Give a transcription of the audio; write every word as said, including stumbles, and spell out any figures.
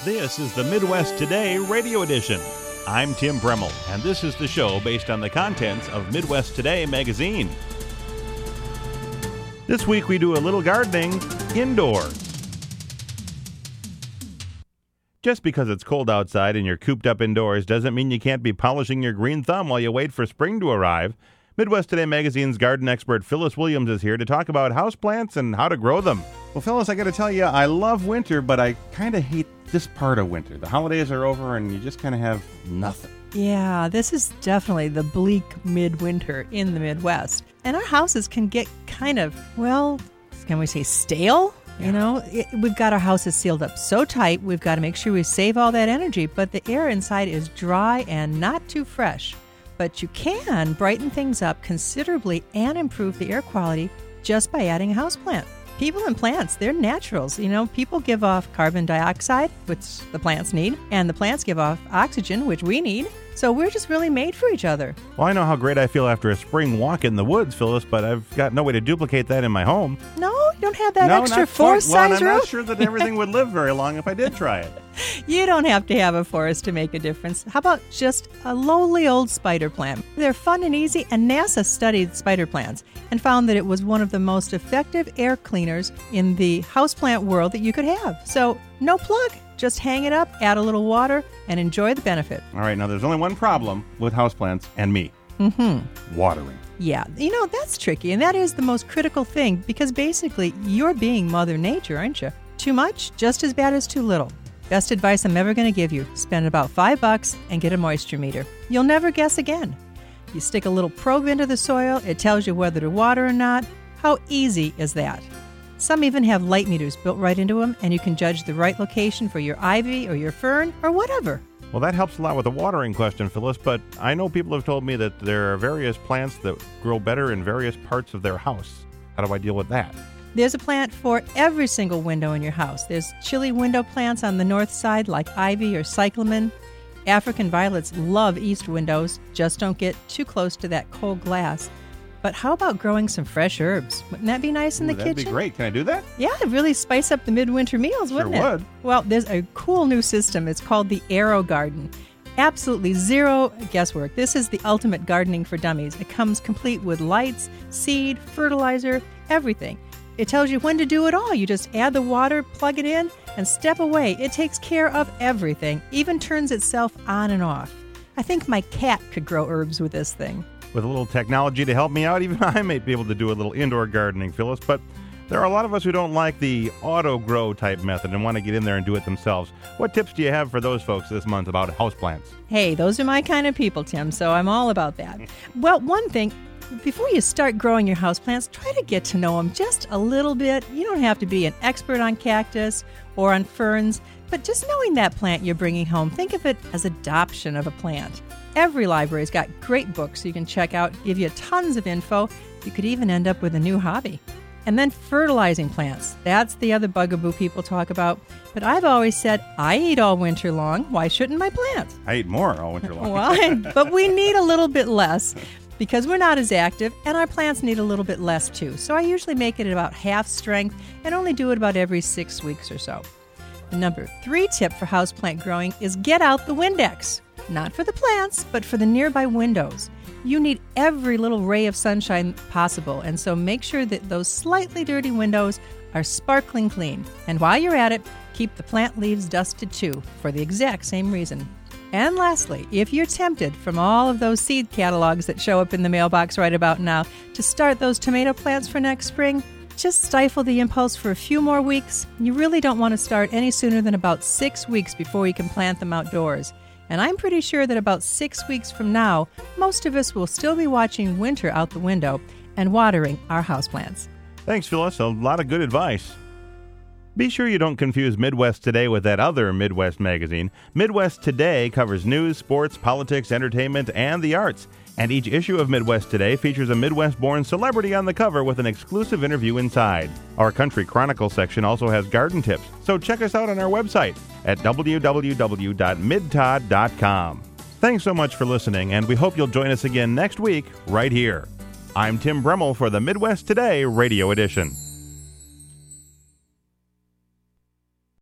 This is the Midwest Today Radio Edition. I'm Tim Bremmel, and this is the show based on the contents of Midwest Today magazine. This week we do a little gardening indoors. Just because it's cold outside and you're cooped up indoors doesn't mean you can't be polishing your green thumb while you wait for spring to arrive. Midwest Today magazine's garden expert Phyllis Williams is here to talk about houseplants and how to grow them. Well, Phyllis, I got to tell you, I love winter, but I kind of hate this part of winter. The holidays are over and you just kind of have nothing. Yeah, this is definitely the bleak midwinter in the Midwest. And our houses can get kind of, well, can we say stale? You know, it, we've got our houses sealed up so tight, we've got to make sure we save all that energy, but the air inside is dry and not too fresh. But you can brighten things up considerably and improve the air quality just by adding a houseplant. People and plants, they're naturals. You know, people give off carbon dioxide, which the plants need, and the plants give off oxygen, which we need. So we're just really made for each other. Well, I know how great I feel after a spring walk in the woods, Phyllis, but I've got no way to duplicate that in my home. No, you don't have that no, extra not forest well, size I'm roof? not sure that everything would live very long if I did try it. You don't have to have a forest to make a difference. How about just a lowly old spider plant? They're fun and easy, and NASA studied spider plants and found that it was one of the most effective air cleaners in the houseplant world that you could have. So, no plug. Just hang it up, add a little water, and enjoy the benefit. All right, now there's only one problem with houseplants and me. Mm-hmm. Watering. Yeah, you know, that's tricky, and that is the most critical thing, because basically, you're being Mother Nature, aren't you? Too much, just as bad as too little. Best advice I'm ever going to give you, spend about five bucks and get a moisture meter. You'll never guess again. You stick a little probe into the soil, it tells you whether to water or not. How easy is that? Some even have light meters built right into them, and you can judge the right location for your ivy or your fern or whatever. Well, that helps a lot with the watering question, Phyllis, but I know people have told me that there are various plants that grow better in various parts of their house. How do I deal with that? There's a plant for every single window in your house. There's chilly window plants on the north side like ivy or cyclamen. African violets love east windows, just don't get too close to that cold glass. But how about growing some fresh herbs? Wouldn't that be nice in Ooh, the that'd kitchen? That'd be great. Can I do that? Yeah, it'd really spice up the midwinter meals, wouldn't Sure it? would. Well, there's a cool new system. It's called the Arrow Garden. Absolutely zero guesswork. This is the ultimate gardening for dummies. It comes complete with lights, seed, fertilizer, everything. It tells you when to do it all. You just add the water, plug it in, and step away. It takes care of everything, even turns itself on and off. I think my cat could grow herbs with this thing. With a little technology to help me out, even I might be able to do a little indoor gardening, Phyllis, but there are a lot of us who don't like the auto-grow type method and want to get in there and do it themselves. What tips do you have for those folks this month about houseplants? Hey, those are my kind of people, Tim, so I'm all about that. Well, one thing, before you start growing your houseplants, try to get to know them just a little bit. You don't have to be an expert on cactus or on ferns, but just knowing that plant you're bringing home, think of it as adoption of a plant. Every library's got great books you can check out, give you tons of info. You could even end up with a new hobby. And then fertilizing plants. That's the other bugaboo people talk about. But I've always said, I eat all winter long. Why shouldn't my plants? I eat more all winter long. Well, but we need a little bit less because we're not as active, and our plants need a little bit less too. So I usually make it about half strength and only do it about every six weeks or so. The number three tip for houseplant growing is get out the Windex. Not for the plants, but for the nearby windows. You need every little ray of sunshine possible, and so make sure that those slightly dirty windows are sparkling clean. And while you're at it, keep the plant leaves dusted too, for the exact same reason. And lastly, if you're tempted from all of those seed catalogs that show up in the mailbox right about now to start those tomato plants for next spring, just stifle the impulse for a few more weeks. You really don't want to start any sooner than about six weeks before you can plant them outdoors. And I'm pretty sure that about six weeks from now, most of us will still be watching winter out the window and watering our houseplants. Thanks, Phyllis. A lot of good advice. Be sure you don't confuse Midwest Today with that other Midwest magazine. Midwest Today covers news, sports, politics, entertainment, and the arts. And each issue of Midwest Today features a Midwest-born celebrity on the cover with an exclusive interview inside. Our Country Chronicle section also has garden tips, so check us out on our website at w w w dot midtod dot com. Thanks so much for listening, and we hope you'll join us again next week right here. I'm Tim Bremmel for the Midwest Today Radio Edition.